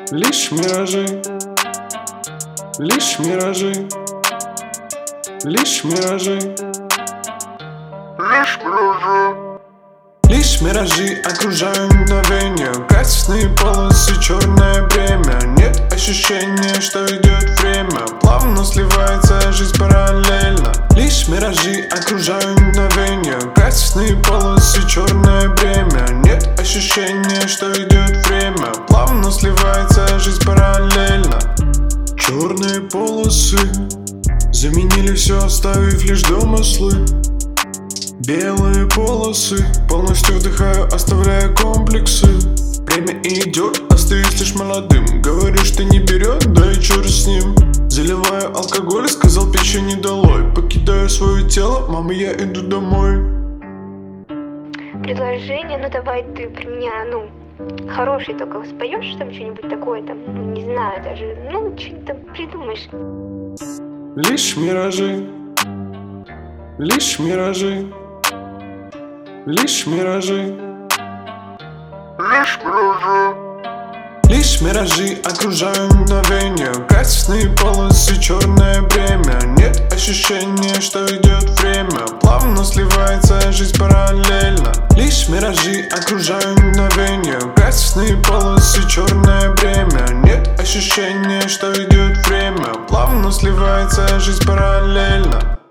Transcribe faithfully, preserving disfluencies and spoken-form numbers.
Лишь миражи, лишь миражи, лишь миражи, лишь миражи. Лишь миражи окружают мгновения, красные полосы, черное бремя. Нет ощущения, что идет время, плавно сливается жизнь параллельно. Лишь миражи окружают мгновения, красные полосы, черное бремя. Нет ощущения, что идет время, плавно сливается жизнь параллельно. Черные полосы заменили все, оставив лишь домыслы. Белые полосы полностью вдыхаю, оставляя комплексы. Время идет, остаюсь лишь молодым. Говоришь, ты не берет, да и черт с ним. Заливаю алкоголь, сказал печенье долой. Покидаю свое тело, мама, я иду домой. Предложение, ну давай ты про меня, ну, хороший только споешь там что-нибудь такое там, ну, не знаю даже, ну, что-нибудь там придумаешь. Лишь миражи, лишь миражи, лишь миражи, лишь миражи. Лишь миражи окружают мгновения, красные полосы, черное бремя. Нет ощущения, что идет время, плавно сливается жизнь параллельно. Лишь миражи окружают мгновения, красные полосы, черное бремя. Нет ощущения, что идет время, плавно сливается жизнь параллельно.